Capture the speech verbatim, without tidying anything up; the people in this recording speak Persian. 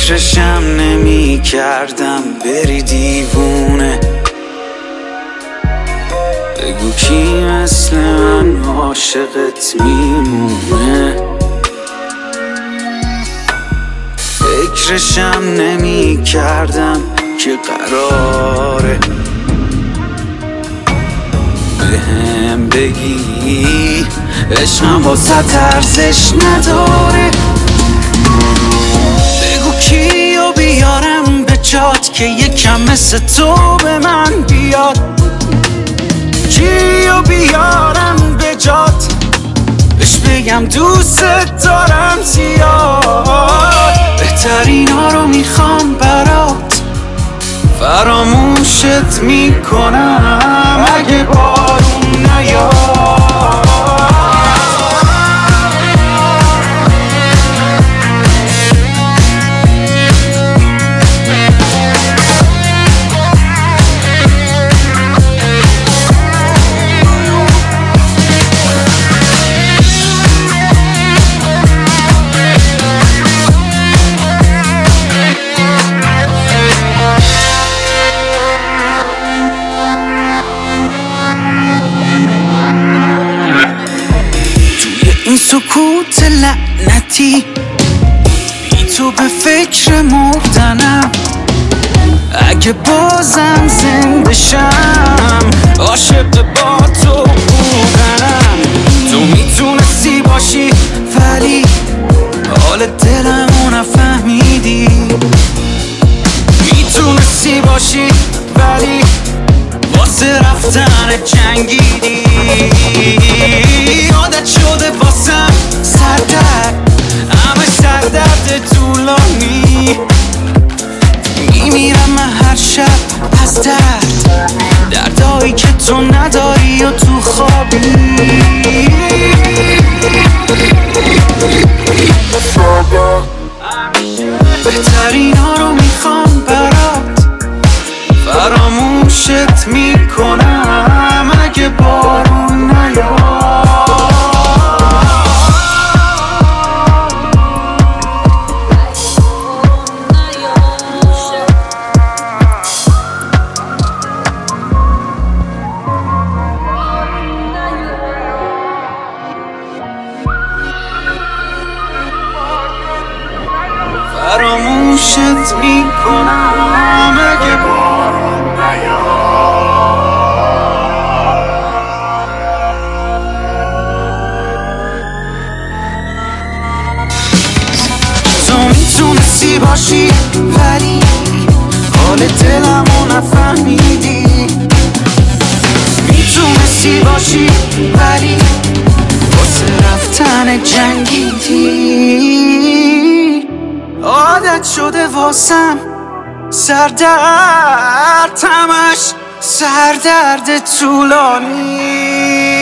فکرشم نمی کردم بری دیوونه. بگو کی مثل من عاشقت میمونه. فکرشم نمی کردم که قراره بهم بگی عشقم واسه ارزش نداره. بگو کیو بیارم به جات که یکم مثل تو به من بیاد. کیو بیارم به جات بهش بگم دوست دارم زیاد. بهترینا رو میخوام برات فراموشت میکنم اگه بارون نیاد. این سکوت لعنتی بی تو به فکر مردنم. اگه بازم زنده شم عاشق با تو بودنم. تو میتونستی باشی ولی حال دلمو نفهمیدی. میتونستی باشی ولی واسه رفتن جنگیدی. عادت شده واسم سردرد، همه سردرد طولانی. میمیرم من هر شب از درد، دردایی که تو نداری و تو خوابی. بهترینا رو میخوام برات فراموشت میکنم اگه بارون نیاد. فراموشت میکنم اگه بارون نیاد. تو میتونستی باشی ولی حال دلمو نفهمیدی. میتونستی باشی ولی واسه رفتن جنگیدی. عادت شده واسم سردرد، همش سردرد طولانی.